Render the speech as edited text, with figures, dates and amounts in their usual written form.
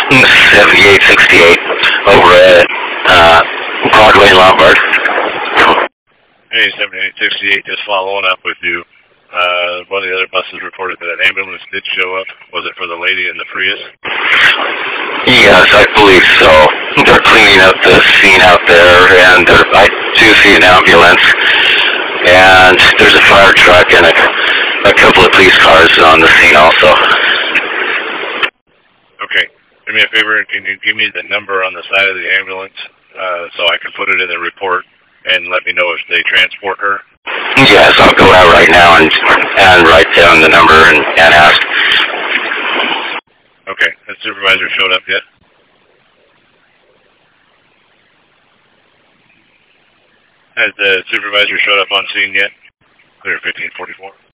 7868 over at Broadway and Lombard. Hey, 7868, just following up with you. One of the other buses reported that an ambulance did show up. Was it for the lady in the Prius? Yes, I believe so. They're cleaning up the scene out there, and I do see an ambulance, and there's a fire truck and a couple of police cars on the scene also. Okay. Do me a favor, can you give me the number on the side of the ambulance so I can put it in the report and let me know if they transport her? Yes, I'll go out right now and write down the number and ask. Okay. Has the supervisor showed up yet? Has the supervisor showed up on scene yet? Clear 1544.